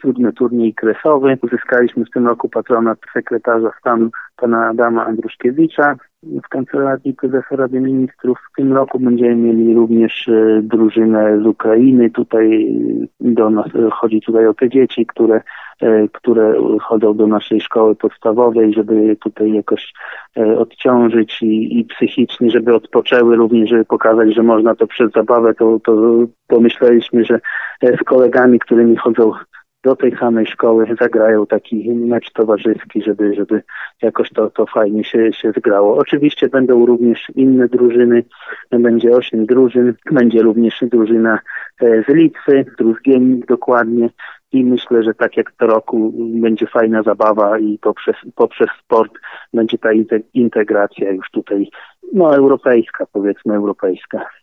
trudny turniej kresowy. Uzyskaliśmy w tym roku patronat sekretarza stanu pana Adama Andruszkiewicza w Kancelarii Prezesa Rady Ministrów. W tym roku będziemy mieli również drużynę z Ukrainy. Chodzi tutaj o te dzieci, które chodzą do naszej szkoły podstawowej, żeby tutaj jakoś odciążyć i psychicznie, żeby odpoczęły również, żeby pokazać, że można to przez zabawę. To pomyśleliśmy, że z kolegami, którymi chodzą do tej samej szkoły, zagrają taki mecz towarzyski, żeby jakoś to fajnie się zgrało. Oczywiście będą również inne drużyny, będzie 8 drużyn, będzie również drużyna z Litwy, z Gieni dokładnie, i myślę, że tak jak co roku będzie fajna zabawa i poprzez sport będzie ta integracja już tutaj, europejska, powiedzmy europejska.